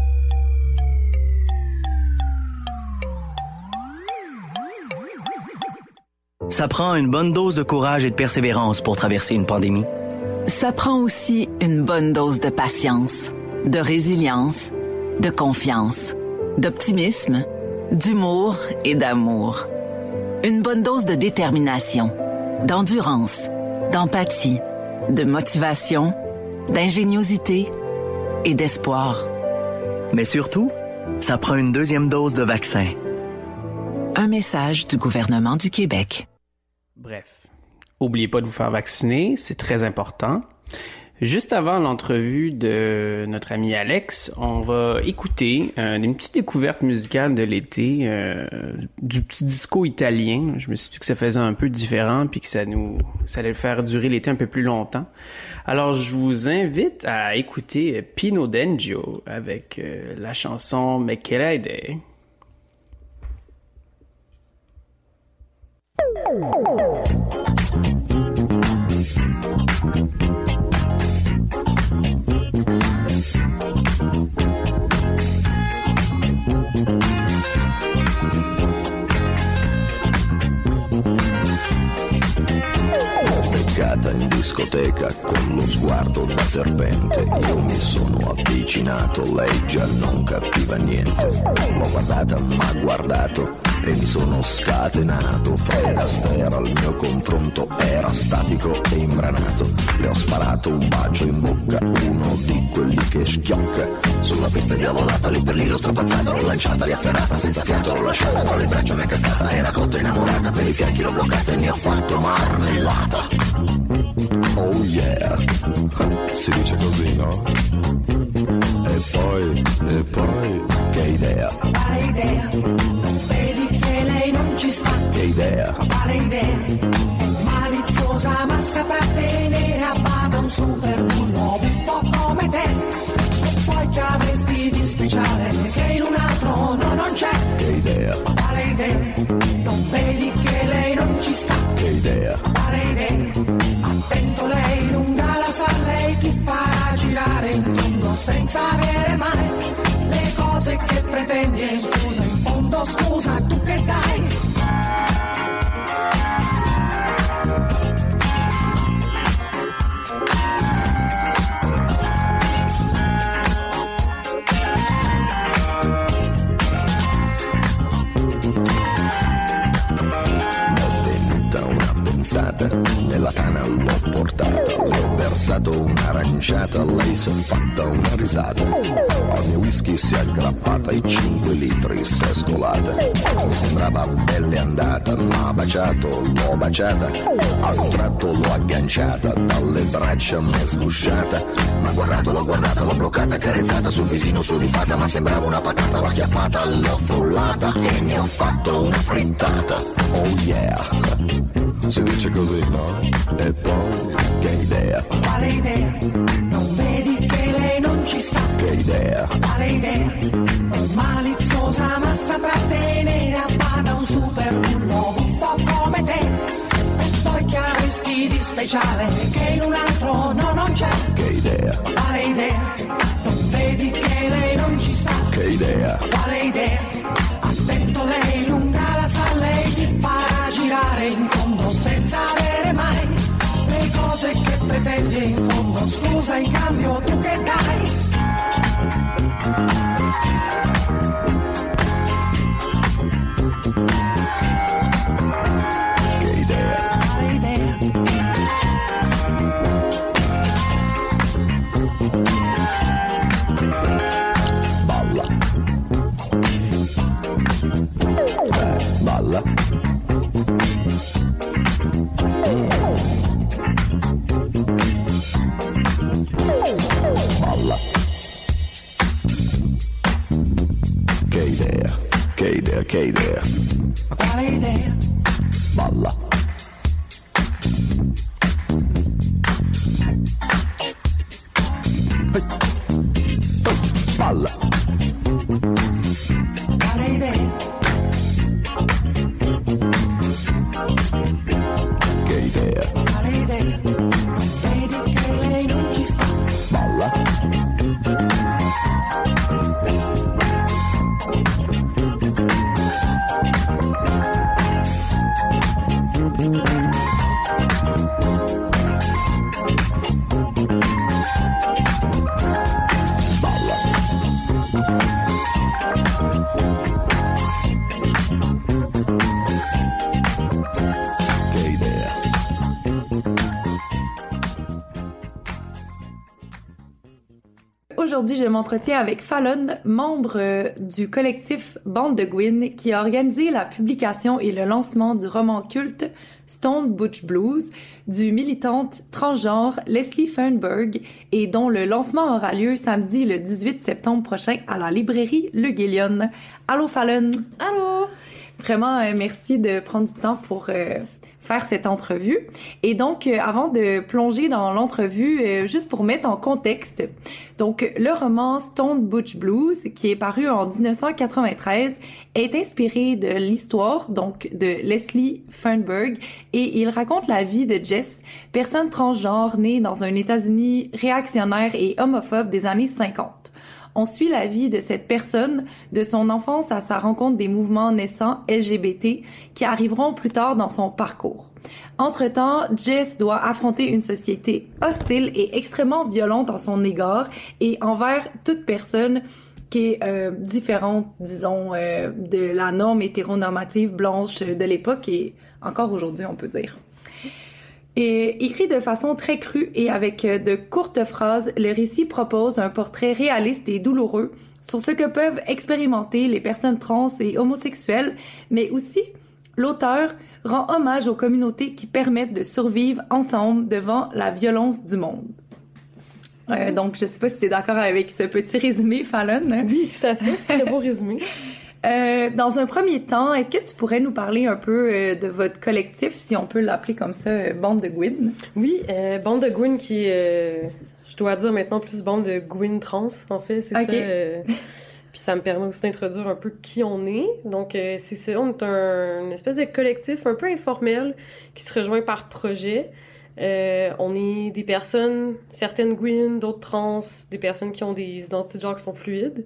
Ça prend une bonne dose de courage et de persévérance pour traverser une pandémie. Ça prend aussi une bonne dose de patience, de résilience, de confiance, d'optimisme, d'humour et d'amour. Une bonne dose de détermination, d'endurance, d'empathie, de motivation, d'ingéniosité et d'espoir. Mais surtout, ça prend une deuxième dose de vaccin. Un message du gouvernement du Québec. Bref, n'oubliez pas de vous faire vacciner, c'est très important. Juste avant l'entrevue de notre ami Alex, on va écouter une petite découverte musicale de l'été, du petit disco italien. Je me suis dit que ça faisait un peu différent puis que ça allait faire durer l'été un peu plus longtemps. Alors, je vous invite à écouter Pino D'Angio avec la chanson Me Queride. In discoteca con lo sguardo da serpente, io mi sono avvicinato, lei già non capiva niente. L'ho guardata, m'ha guardato e mi sono scatenato. Fred Astaire al mio confronto era statico e imbranato. Le ho sparato un bacio in bocca, uno di quelli che schiocca. Sulla pista diavolata, lì per lì l'ho strappazzata, l'ho lanciata, riafferrata, senza fiato l'ho lasciata, tra le braccia mi è cascata, era cotta innamorata, per i fianchi l'ho bloccata e ne ho fatto marmellata. Oh yeah, si dice così, no? E poi, che idea? Quale idea? Non vedi che lei non ci sta? Che idea? Quale idea? È maliziosa ma saprà tenere a bada un super bullo un po' come te. E poi che avresti di speciale che in un altro no, non c'è? Che idea? Quale idea? Non vedi che lei non ci sta? Che idea? Quale idea? Attento, lei lunga la sa, lei ti farà girare il mondo senza avere mai le cose che pretendi. E scusa, in fondo scusa, tu che dai? la tana l'ho portata, le ho versato un'aranciata, lei si è fatta una risata. Al mio whisky si è aggrappata e 5 litri si è scolata. Mi sembrava belle andata, m'ha baciato, l'ho baciata, a un tratto l'ho agganciata, dalle braccia m'è sgusciata. M'ha guardato, l'ho guardata, l'ho bloccata, carezzata sul visino sudifata, ma sembrava una patata, l'ho acchiappata, l'ho frullata e ne ho fatto una frittata. Oh yeah, si dice così, no? E poi, che idea? Quale idea? Non vedi che lei non ci sta? Che idea? Quale idea? È maliziosa ma saprà tenere a bada un super bullo un po' come te. E poi che avresti di speciale che in un altro no non c'è? Che idea? Quale idea? Non vedi che lei non ci sta? Che idea? Quale idea? Attento, lei lunga la sa, lei ti farà girare in fondo senza avere mai le cose che pretendi in fondo. Scusa, in cambio tu che dai? Che idea? Quale idea? Balla. Balla. Balla. Che idea? Che idea? Che idea? Ma quale idea? Balla. Balla. Quale idea? Che idea? Quale idea? Non vedi che lei non ci sta? Balla. Aujourd'hui, je m'entretiens avec Fallon, membre du collectif Bande de Gwyn, qui a organisé la publication et le lancement du roman culte Stone Butch Blues du militante transgenre Leslie Fernberg et dont le lancement aura lieu samedi le 18 septembre prochain à la librairie Le Guillion. Allô Fallon! Allô! Vraiment, merci de prendre du temps pour faire cette entrevue. Et donc, avant de plonger dans l'entrevue, juste pour mettre en contexte, donc le roman Stone Butch Blues, qui est paru en 1993, est inspiré de l'histoire donc de Leslie Fernberg et il raconte la vie de Jess, personne transgenre née dans un États-Unis réactionnaire et homophobe des années 50. On suit la vie de cette personne, de son enfance à sa rencontre des mouvements naissants LGBT qui arriveront plus tard dans son parcours. Entre-temps, Jess doit affronter une société hostile et extrêmement violente en son égard et envers toute personne qui est différente, disons, de la norme hétéronormative blanche de l'époque et encore aujourd'hui, on peut dire. Et écrit de façon très crue et avec de courtes phrases, le récit propose un portrait réaliste et douloureux sur ce que peuvent expérimenter les personnes trans et homosexuelles, mais aussi l'auteur rend hommage aux communautés qui permettent de survivre ensemble devant la violence du monde. Donc, je sais pas si tu es d'accord avec ce petit résumé, Fallon. Oui, tout à fait. Très beau résumé. Dans un premier temps, est-ce que tu pourrais nous parler un peu de votre collectif, si on peut l'appeler comme ça, Bande de Gwyn? Oui, Bande de Gwyn qui est, je dois dire maintenant plus Bande de Gwyn trans, en fait, c'est okay. Ça. Puis ça me permet aussi d'introduire un peu qui on est. Donc, c'est ça, on est une espèce de collectif un peu informel qui se rejoint par projet. On est des personnes, certaines Gwyn, d'autres trans, des personnes qui ont des identités de genre qui sont fluides.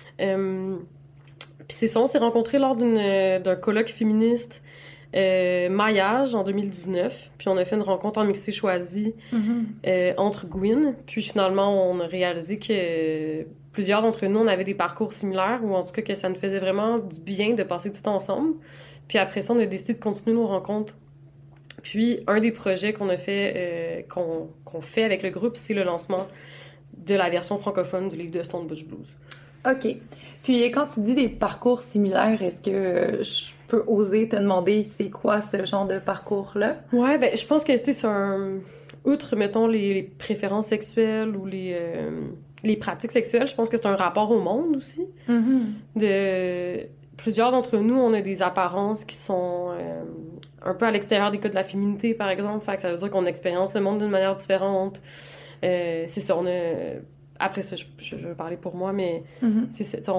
Puis c'est ça, on s'est rencontrés lors d'un colloque féministe Maillage en 2019. Puis on a fait une rencontre en mixité choisie entre Gwyn. Puis finalement, on a réalisé que plusieurs d'entre nous, on avait des parcours similaires, ou en tout cas que ça nous faisait vraiment du bien de passer du temps ensemble. Puis après ça, on a décidé de continuer nos rencontres Puis, un des projets qu'on a fait, qu'on fait avec le groupe, c'est le lancement de la version francophone du livre de Stone Butch Blues. OK. Puis, quand tu dis des parcours similaires, est-ce que je peux oser te demander c'est quoi ce genre de parcours-là? Ouais, ben, je pense que c'est un... Outre, mettons, les préférences sexuelles ou les pratiques sexuelles, je pense que c'est un rapport au monde aussi. Plusieurs d'entre nous, on a des apparences qui sont un peu à l'extérieur des codes de la féminité, par exemple. Fait que ça veut dire qu'on expérience le monde d'une manière différente. C'est ça, on a... Après ça, je veux parler pour moi, mais c'est ça,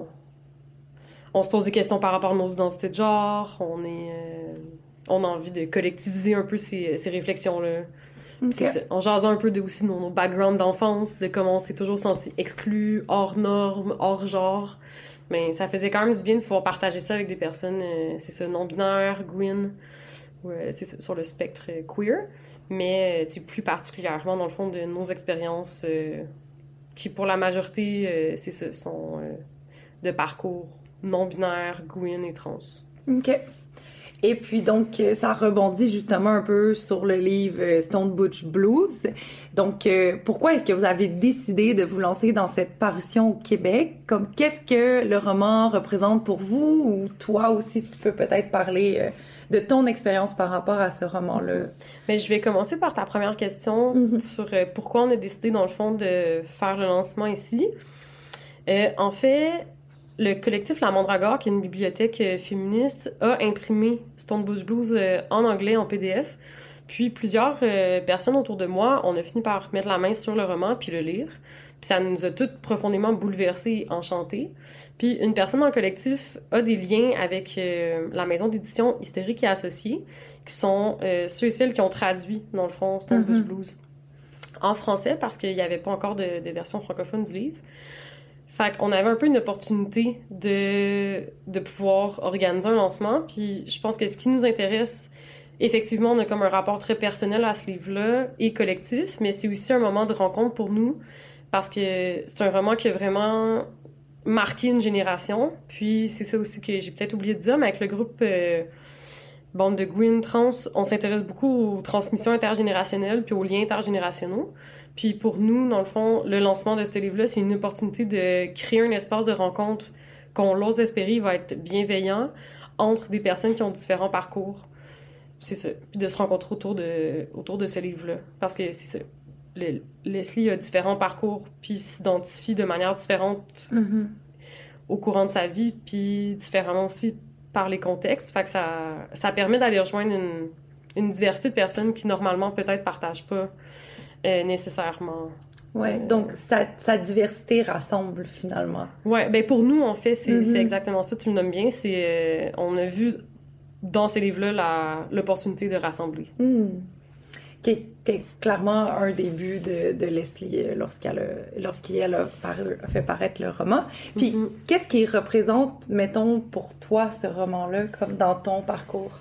on se pose des questions par rapport à nos identités de genre, on a envie de collectiviser un peu ces réflexions-là. Okay. On jase un peu aussi de nos backgrounds d'enfance, de comment on s'est toujours senti exclu, hors normes, hors genre. Mais ça faisait quand même du bien de pouvoir partager ça avec des personnes, c'est ça, non-binaires, Gwyn, c'est ça, sur le spectre queer, mais plus particulièrement dans le fond de nos expériences qui pour la majorité, c'est ça, sont de parcours non-binaires, Gwyn et trans. OK. Et puis donc, ça rebondit justement un peu sur le livre Stone Butch Blues. Donc, pourquoi est-ce que vous avez décidé de vous lancer dans cette parution au Québec? Comme, qu'est-ce que le roman représente pour vous? Ou toi aussi, tu peux peut-être parler de ton expérience par rapport à ce roman-là. Mais je vais commencer par ta première question sur pourquoi on a décidé, dans le fond, de faire le lancement ici. En fait... Le collectif La Mandragore, qui est une bibliothèque féministe, a imprimé Stone Butch Blues en anglais, en PDF. Puis plusieurs personnes autour de moi, on a fini par mettre la main sur le roman puis le lire. Puis ça nous a toutes profondément bouleversées et enchantées. Puis une personne dans le collectif a des liens avec la maison d'édition Hystérique et Associés, qui sont ceux et celles qui ont traduit, dans le fond, Stone Butch Blues en français, parce qu'il n'y avait pas encore de version francophone du livre. Fait qu'on avait un peu une opportunité de pouvoir organiser un lancement, puis je pense que ce qui nous intéresse, effectivement, on a comme un rapport très personnel à ce livre-là et collectif, mais c'est aussi un moment de rencontre pour nous, parce que c'est un roman qui a vraiment marqué une génération, puis c'est ça aussi que j'ai peut-être oublié de dire, mais avec le groupe Bande de Gwyn Trans, on s'intéresse beaucoup aux transmissions intergénérationnelles puis aux liens intergénérationnels. Puis pour nous, dans le fond, le lancement de ce livre-là, c'est une opportunité de créer un espace de rencontre qu'on l'ose espérer va être bienveillant entre des personnes qui ont différents parcours. C'est ça. Puis de se rencontrer autour de ce livre-là. Parce que c'est ça. Leslie a différents parcours, puis s'identifie de manière différente au courant de sa vie, puis différemment aussi par les contextes. Fait que ça permet d'aller rejoindre une diversité de personnes qui, normalement, peut-être partagent pas nécessairement. Ouais, donc sa diversité rassemble finalement. Ouais, ben pour nous en fait c'est exactement ça, tu le nommes bien, c'est on a vu dans ce livre-là l'opportunité de rassembler. Qui est clairement un début de Leslie lorsqu'elle a fait paraître le roman. Puis qu'est-ce qui représente, mettons, pour toi ce roman-là comme dans ton parcours?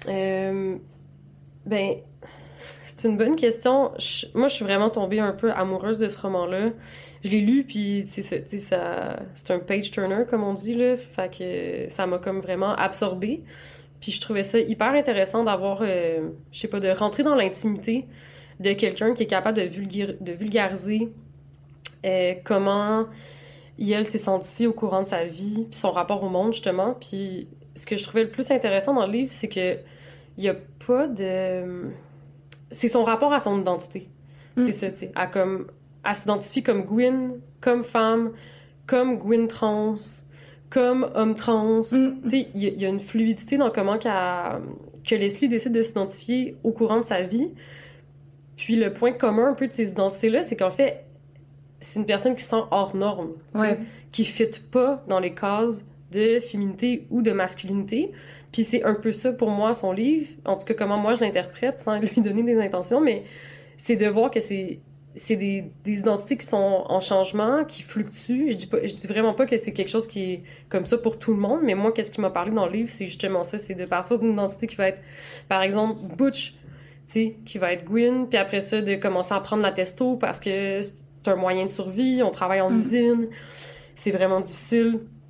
Ben c'est une bonne question. Moi, je suis vraiment tombée un peu amoureuse de ce roman-là. Je l'ai lu, puis c'est un page-turner, comme on dit, là. Fait que ça m'a comme vraiment absorbée. Puis je trouvais ça hyper intéressant d'avoir, je sais pas, de rentrer dans l'intimité de quelqu'un qui est capable de vulgariser comment elle s'est sentie au courant de sa vie, puis son rapport au monde, justement. Puis ce que je trouvais le plus intéressant dans le livre, c'est que il y a pas de... C'est son rapport à son identité. C'est ça, tu sais. Elle s'identifie comme Gwyn, comme femme, comme Gwyn trans, comme homme trans. Tu sais, il y a une fluidité dans comment que Leslie décide de s'identifier au courant de sa vie. Puis le point commun un peu de ces identités-là, c'est qu'en fait, c'est une personne qui se sent hors norme, qui ne fit pas dans les cases de féminité ou de masculinité. Puis c'est un peu ça pour moi, son livre, en tout cas comment moi je l'interprète, sans lui donner des intentions, mais c'est de voir que c'est des identités qui sont en changement, qui fluctuent. Je dis vraiment pas que c'est quelque chose qui est comme ça pour tout le monde, mais moi, qu'est-ce qui m'a parlé dans le livre, c'est justement ça, c'est de partir d'une identité qui va être, par exemple, Butch, tu sais, qui va être Gwyn, puis après ça, de commencer à prendre la testo parce que c'est un moyen de survie, on travaille en usine, c'est vraiment difficile.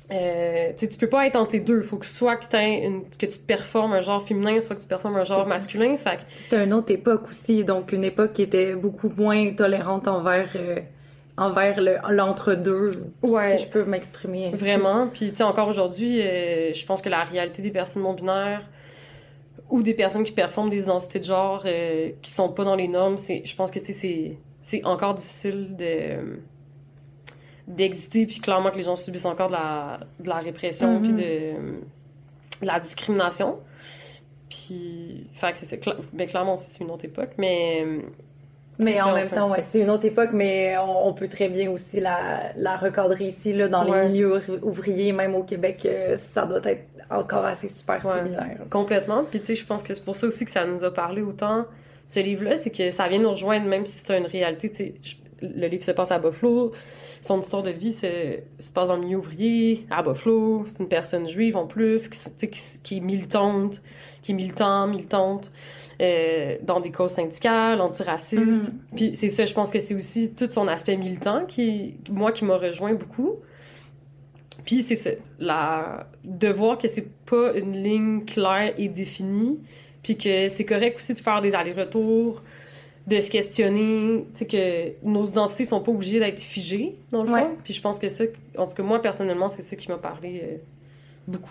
tu peux pas être entre les deux. Faut que soit que tu performes un genre féminin, soit que tu performes un genre masculin. Fait que... C'était une autre époque aussi, donc une époque qui était beaucoup moins tolérante envers l'entre-deux, si je peux m'exprimer ainsi. Vraiment. Puis, tu sais, encore aujourd'hui, je pense que la réalité des personnes non-binaires ou des personnes qui performent des identités de genre qui sont pas dans les normes, je pense que, tu sais, c'est encore difficile d'exister, puis clairement que les gens subissent encore de la répression, puis de la discrimination. Puis, fait que c'est ça. Ben, clairement aussi, c'est une autre époque, mais en même temps, c'est une autre époque, mais on peut très bien aussi la recadrer ici, là, dans les milieux ouvriers, même au Québec, ça doit être encore assez super similaire. Complètement. Puis, tu sais, je pense que c'est pour ça aussi que ça nous a parlé autant, ce livre-là, c'est que ça vient nous rejoindre, même si c'est une réalité, tu sais. Le livre se passe à Buffalo. Son histoire de vie se passe dans le milieu ouvrier, à Buffalo. C'est une personne juive en plus, qui est militante, militante, dans des causes syndicales, antiracistes. Puis c'est ça, je pense que c'est aussi tout son aspect militant qui m'a rejoint beaucoup. Puis c'est ça, de voir que c'est pas une ligne claire et définie, puis que c'est correct aussi de faire des allers-retours, de se questionner, tu sais, que nos identités sont pas obligées d'être figées, dans le fond. Puis je pense que ça, en tout cas, moi, personnellement, c'est ça qui m'a parlé beaucoup.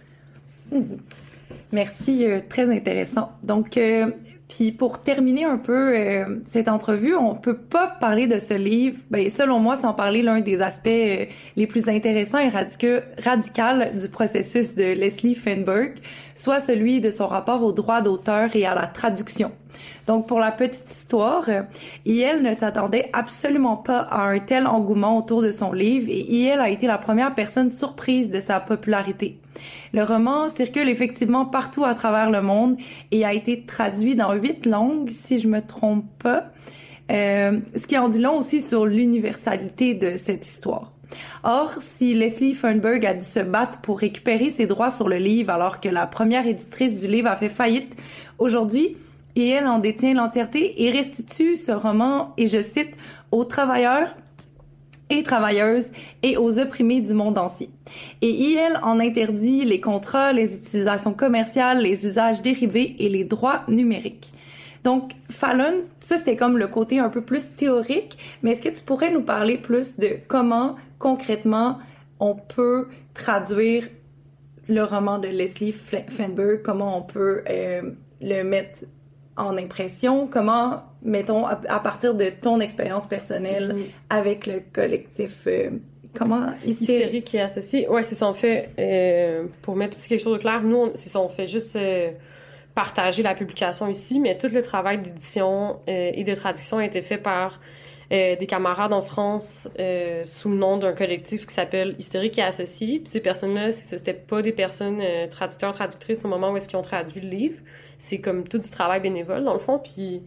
Merci, très intéressant. Donc, puis pour terminer un peu cette entrevue, on peut pas parler de ce livre, ben selon moi, sans parler l'un des aspects les plus intéressants et radical du processus de Leslie Feinberg, soit celui de son rapport au droit d'auteur et à la traduction. Donc, pour la petite histoire, I.L. ne s'attendait absolument pas à un tel engouement autour de son livre et I.L. a été la première personne surprise de sa popularité. Le roman circule effectivement partout à travers le monde et a été traduit dans 8 langues, si je me trompe pas, ce qui en dit long aussi sur l'universalité de cette histoire. Or, si Leslie Feinberg a dû se battre pour récupérer ses droits sur le livre alors que la première éditrice du livre a fait faillite, aujourd'hui, et elle en détient l'entièreté et restitue ce roman, et je cite, aux travailleurs et travailleuses et aux opprimés du monde entier. Et I.L. en interdit les contrats, les utilisations commerciales, les usages dérivés et les droits numériques. Donc, Fallon, ça c'était comme le côté un peu plus théorique, mais est-ce que tu pourrais nous parler plus de comment, concrètement, on peut traduire le roman de Leslie Feinberg, comment on peut le mettre en impression, comment, mettons, à partir de ton expérience personnelle avec le collectif, comment Hystérique et associé. Ouais, c'est ça, on fait, pour mettre aussi quelque chose de clair, nous, c'est ça, on fait juste partager la publication ici, mais tout le travail d'édition et de traduction a été fait par des camarades en France sous le nom d'un collectif qui s'appelle Hystérique et associé. Puis ces personnes-là, c'était pas des personnes traducteurs, traductrices au moment où est-ce qu'ils ont traduit le livre. C'est comme tout du travail bénévole, dans le fond. Puis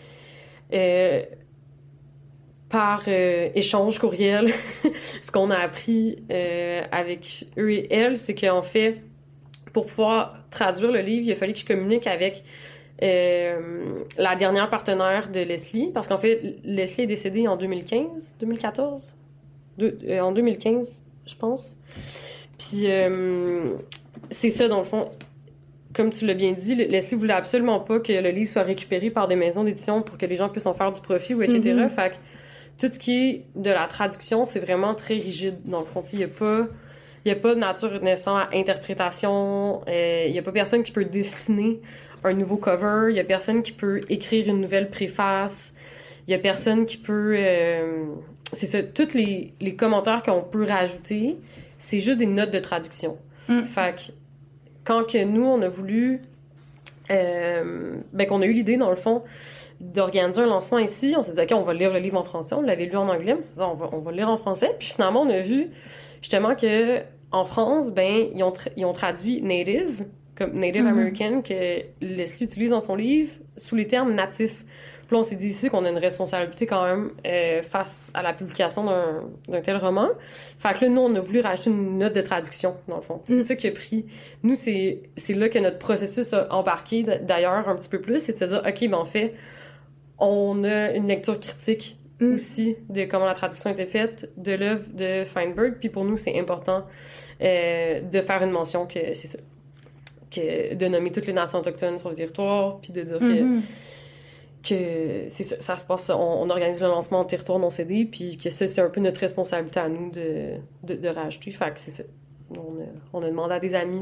par échange courriel, ce qu'on a appris avec eux et elles, c'est qu'en fait, pour pouvoir traduire le livre, il a fallu que je communique avec la dernière partenaire de Leslie, parce qu'en fait, Leslie est décédée en 2014? En 2015, je pense. Puis, c'est ça, dans le fond. Comme tu l'as bien dit, Leslie voulait absolument pas que le livre soit récupéré par des maisons d'édition pour que les gens puissent en faire du profit, ou etc. Fait que tout ce qui est de la traduction, c'est vraiment très rigide, dans le fond. Il y a pas de nature naissante à interprétation. Il y a pas personne qui peut dessiner un nouveau cover. Il y a personne qui peut écrire une nouvelle préface. Il y a personne qui peut... c'est ça, tous les commentaires qu'on peut rajouter, c'est juste des notes de traduction. Fait que quand que nous, on a voulu... qu'on a eu l'idée, dans le fond, d'organiser un lancement ici, on s'est dit, OK, on va lire le livre en français. On l'avait lu en anglais, mais c'est ça, on va le lire en français. Puis finalement, on a vu justement que en France, ils ont traduit Native, comme Native American, que Leslie utilise dans son livre, sous les termes natifs. Puis là, on s'est dit ici qu'on a une responsabilité quand même face à la publication d'un tel roman. Fait que là, nous, on a voulu rajouter une note de traduction, dans le fond. Puis c'est ça qui a pris. Nous, c'est là que notre processus a embarqué, d'ailleurs, un petit peu plus, c'est de se dire, OK, en fait, on a une lecture critique aussi de comment la traduction a été faite de l'œuvre de Feinberg. Puis pour nous, c'est important de faire une mention que c'est ça. De nommer toutes les nations autochtones sur le territoire, puis de dire que c'est ça se passe, on organise le lancement en territoire non cédé, puis que ça, c'est un peu notre responsabilité à nous de rajouter. Fait que c'est ça. On a demandé à des amis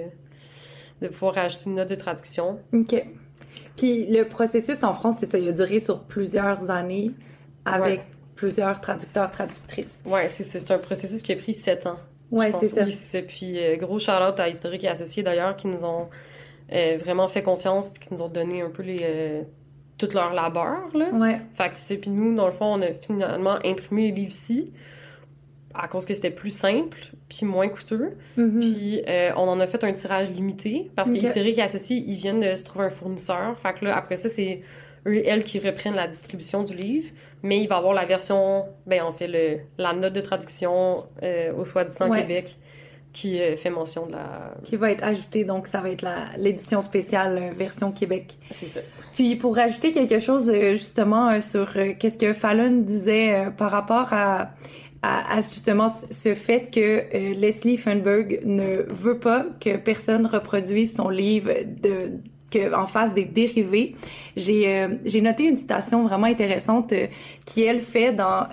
de pouvoir rajouter une note de traduction. OK. Puis le processus en France, c'est ça, il a duré sur plusieurs années avec plusieurs traducteurs, traductrices. Ouais, c'est ça. C'est un processus qui a pris 7 ans. Ouais, c'est ça. Oui, c'est ça. Puis gros shout-out à Historique et Associés, d'ailleurs, qui nous ont vraiment fait confiance, puis qui nous ont donné un peu tout leur labeur, là. Ouais. Fait que c'est ça. Puis nous, dans le fond, on a finalement imprimé les livres ici, à cause que c'était plus simple, puis moins coûteux. Puis on en a fait un tirage limité, parce que Historique et Associés, ils viennent de se trouver un fournisseur. Fait que là, après ça, c'est eux et elles qui reprennent la distribution du livre, mais il va y avoir la version, en fait, la note de traduction au soi-disant Québec, qui fait mention de la... Qui va être ajoutée, donc ça va être l'édition spéciale version Québec. C'est ça. Puis pour rajouter quelque chose, justement, sur qu'est-ce que Fallon disait par rapport à justement ce fait que Leslie Feinberg ne veut pas que personne reproduise son livre en fasse des dérivés. J'ai noté une citation vraiment intéressante qui, elle, fait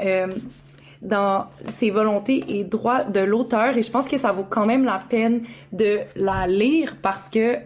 dans ses volontés et droits de l'auteur, et je pense que ça vaut quand même la peine de la lire parce que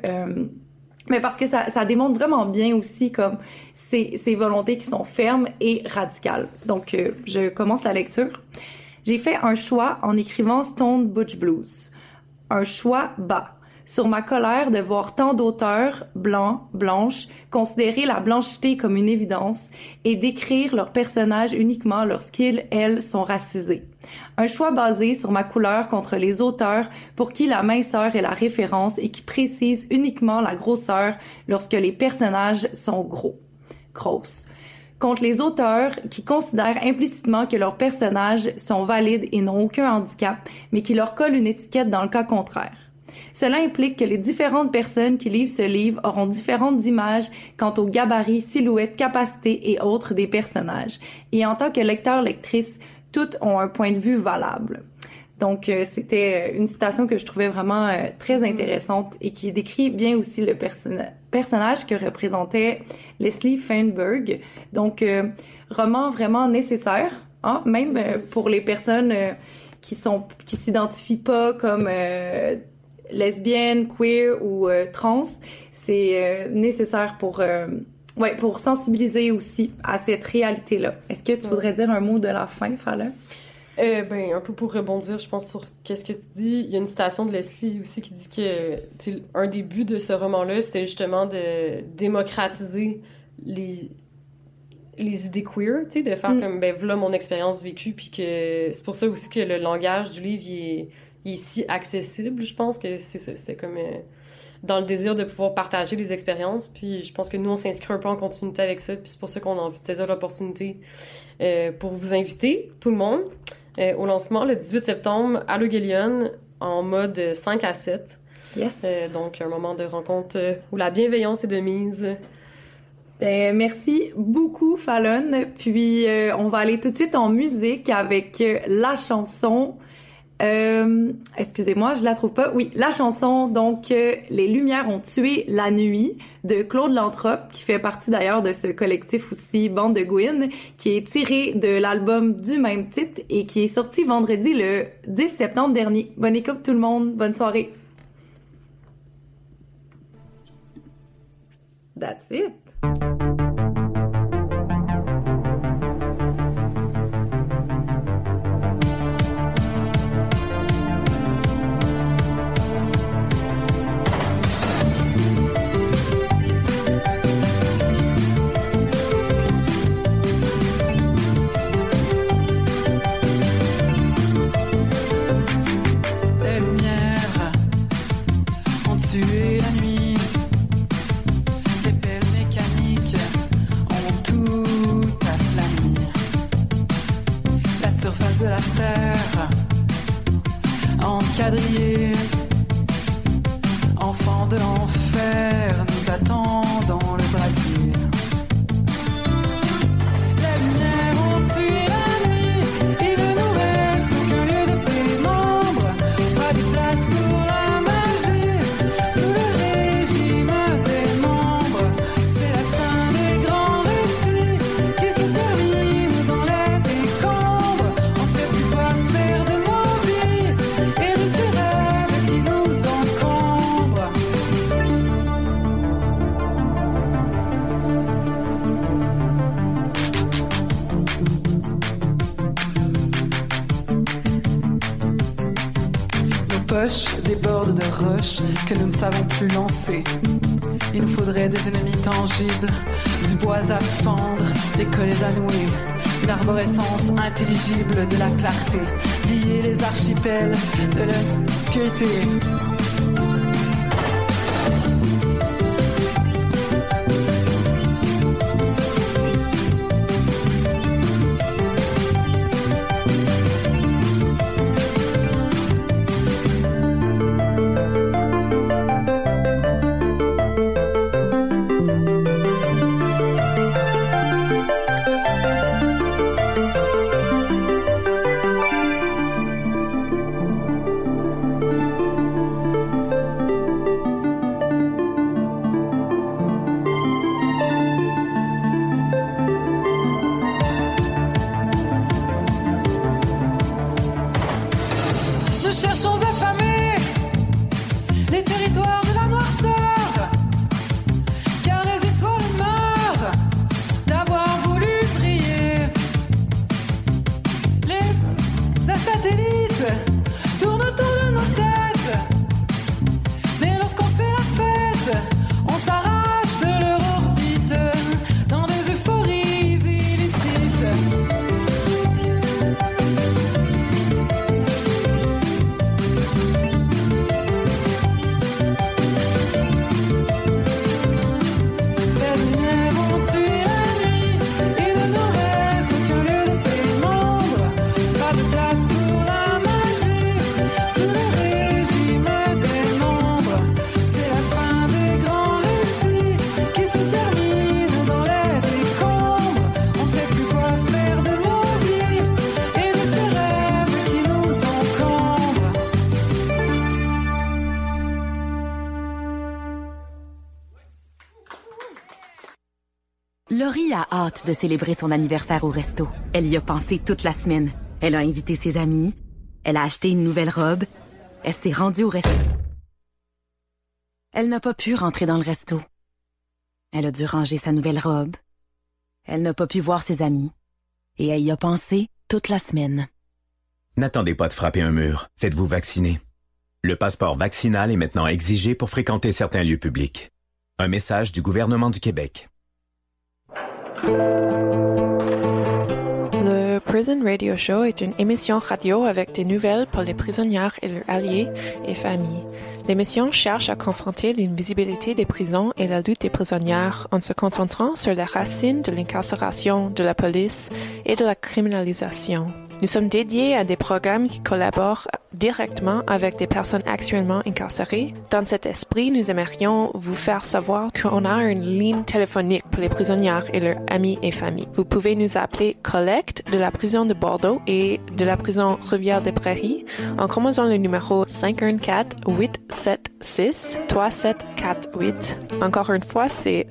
ça démontre vraiment bien aussi comme ces volontés qui sont fermes et radicales. Donc, je commence la lecture. J'ai fait un choix en écrivant Stone Butch Blues. Un choix bas. Sur ma colère de voir tant d'auteurs, blancs, blanches, considérer la blanchité comme une évidence et décrire leurs personnages uniquement lorsqu'ils, elles, sont racisés. Un choix basé sur ma couleur contre les auteurs pour qui la minceur est la référence et qui précisent uniquement la grosseur lorsque les personnages sont grosses. Contre les auteurs qui considèrent implicitement que leurs personnages sont valides et n'ont aucun handicap, mais qui leur collent une étiquette dans le cas contraire. Cela implique que les différentes personnes qui livrent ce livre auront différentes images quant aux gabarits, silhouettes, capacités et autres des personnages. Et en tant que lecteur-lectrice, toutes ont un point de vue valable. Donc, c'était une citation que je trouvais vraiment très intéressante et qui décrit bien aussi le personnage que représentait Leslie Feinberg. Donc, roman vraiment nécessaire, hein, même pour les personnes qui s'identifient pas comme lesbiennes, queer ou trans. C'est nécessaire pour sensibiliser aussi à cette réalité-là. Est-ce que tu voudrais dire un mot de la fin, Fallon? Un peu pour rebondir, je pense, sur qu'est-ce que tu dis. Il y a une citation de Leslie aussi qui dit que un des buts de ce roman-là, c'était justement de démocratiser les idées queer, tu sais, de faire comme, voilà mon expérience vécue, puis que c'est pour ça aussi que le langage du livre, il est si accessible, je pense que c'est ça, c'est comme dans le désir de pouvoir partager les expériences, puis je pense que nous, on s'inscrit un peu en continuité avec ça, puis c'est pour ça qu'on a envie de saisir l'opportunité pour vous inviter, tout le monde, au lancement, le 18 septembre, à l'Eugélion, en mode 5 à 7. Yes! Donc, un moment de rencontre où la bienveillance est de mise. Merci beaucoup, Fallon. Puis, on va aller tout de suite en musique avec la chanson... excusez-moi, je la trouve pas. Oui, la chanson, donc, Les Lumières ont tué la nuit, de Claude Lantrope, qui fait partie d'ailleurs de ce collectif aussi, Bande de Gouines, qui est tiré de l'album du même titre et qui est sorti vendredi le 10 septembre dernier. Bonne écoute tout le monde, bonne soirée. That's it. Enfants de l'enfer nous attend dans le brasier. Les lumières ont poches débordent de roches que nous ne savons plus lancer. Il nous faudrait des ennemis tangibles, du bois à fendre, des collets à nouer, une arborescence intelligible de la clarté, lier les archipels de l'obscurité. Laurie a hâte de célébrer son anniversaire au resto. Elle y a pensé toute la semaine. Elle a invité ses amis. Elle a acheté une nouvelle robe. Elle s'est rendue au resto. Elle n'a pas pu rentrer dans le resto. Elle a dû ranger sa nouvelle robe. Elle n'a pas pu voir ses amis. Et elle y a pensé toute la semaine. N'attendez pas de frapper un mur. Faites-vous vacciner. Le passeport vaccinal est maintenant exigé pour fréquenter certains lieux publics. Un message du gouvernement du Québec. Le Prison Radio Show est une émission radio avec des nouvelles pour les prisonnières et leurs alliés et familles. L'émission cherche à confronter l'invisibilité des prisons et la lutte des prisonnières en se concentrant sur les racines de l'incarcération, de la police et de la criminalisation. Nous sommes dédiés à des programmes qui collaborent directement avec des personnes actuellement incarcérées. Dans cet esprit, nous aimerions vous faire savoir qu'on a une ligne téléphonique pour les prisonnières et leurs amis et familles. Vous pouvez nous appeler Collecte de la prison de Bordeaux et de la prison Rivière-des-Prairies en composant le numéro 514-876-3748. Encore une fois, c'est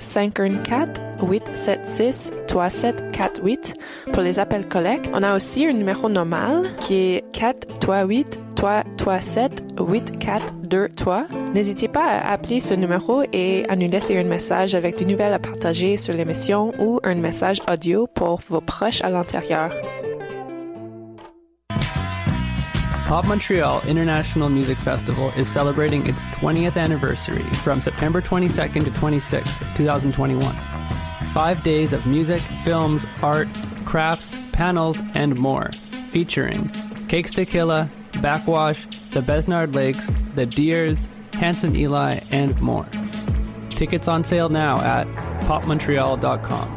514-876-3748 pour les appels Collecte. On a aussi un numéro normal qui est 438-337-8423. N'hésitez pas à appeler ce numéro et à nous laisser un message avec des nouvelles à partager sur l'émission ou un message audio pour vos proches à l'intérieur. Pop Montreal International Music Festival is celebrating its 20th anniversary from September 22nd to 26th, 2021. 5 days of music, films, art, crafts, panels, and more, featuring Cakes Tequila, Backwash, the Besnard Lakes, the Deers, Handsome Eli, and more. Tickets on sale now at popmontreal.com.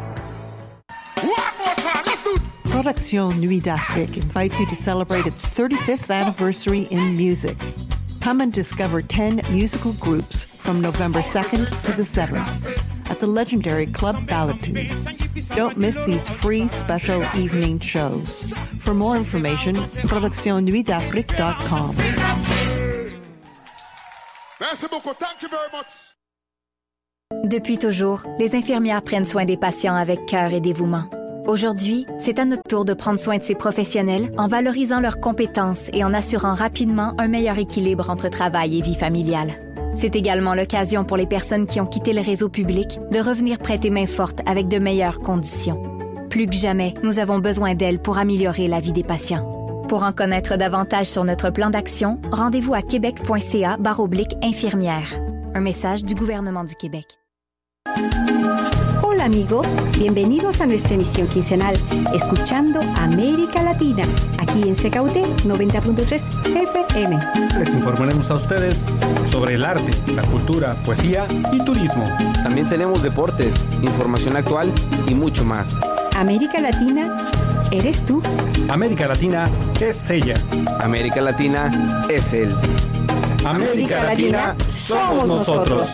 Production Nuit d'Afrique invites you to celebrate its 35th anniversary in music. Come and discover 10 musical groups from November 2nd to the 7th at the legendary Club Ballitude. Don't miss these free special evening shows. For more information, productionnuitdafrique.com. Merci beaucoup. Thank you very much. Depuis toujours, les infirmières prennent soin des patients avec cœur et dévouement. Aujourd'hui, c'est à notre tour de prendre soin de ces professionnels en valorisant leurs compétences et en assurant rapidement un meilleur équilibre entre travail et vie familiale. C'est également l'occasion pour les personnes qui ont quitté le réseau public de revenir prêter main forte avec de meilleures conditions. Plus que jamais, nous avons besoin d'elles pour améliorer la vie des patients. Pour en connaître davantage sur notre plan d'action, rendez-vous à québec.ca/infirmière. Un message du gouvernement du Québec. Hola amigos, bienvenidos a nuestra emisión quincenal, escuchando América Latina, aquí en CKUT 90.3 FM. Les informaremos a ustedes sobre el arte, la cultura, poesía y turismo. También tenemos deportes, información actual y mucho más. América Latina, ¿eres tú? América Latina es ella. América Latina es él. América Latina somos nosotros.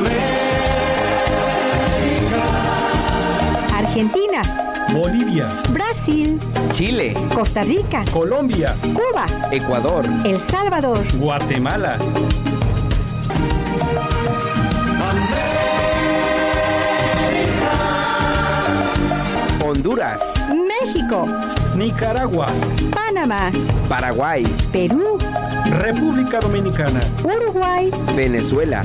Argentina, Bolivia, Brasil, Chile, Costa Rica, Colombia, Cuba, Ecuador, El Salvador, Guatemala, Honduras, México, Nicaragua, Panamá, Paraguay, Perú, República Dominicana, Uruguay, Venezuela.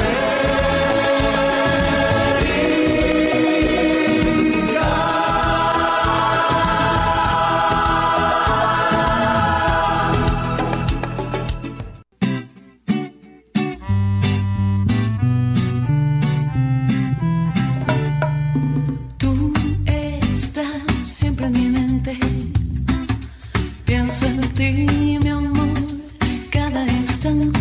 Tú estás siempre en mi mente. Pienso en ti, mi amor, cada instante.